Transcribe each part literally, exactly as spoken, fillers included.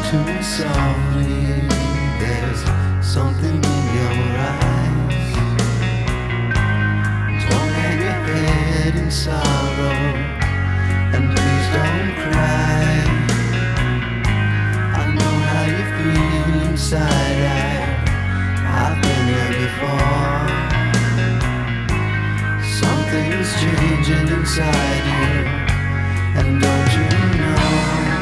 to me softly, there's something in your eyes. Don't hang your head in sorrow, and please don't cry. I know how you feel inside, I, I've been there before. Something's changing inside you, and don't you know?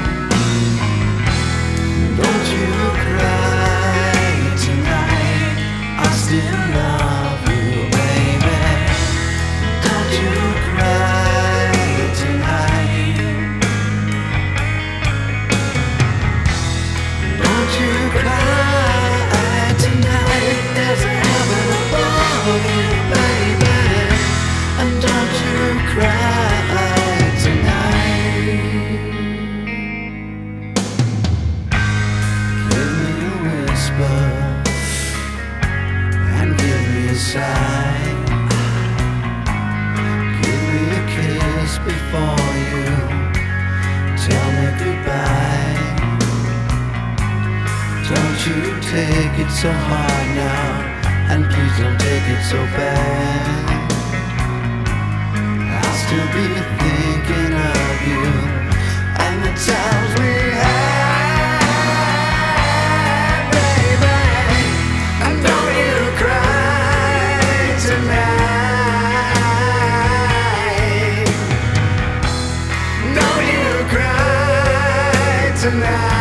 Don't you cry tonight, I still love you, baby. Don't you cry tonight. Don't you cry tonight, there's a heaven above you, baby. And don't you cry tonight. Give me a whisper and give me a sigh. Give me a kiss before you tell me goodbye. Don't you take it so hard now, and please don't take it so bad. I'll still be thinking of you and the times we had, baby. And don't you cry tonight. Don't you cry tonight.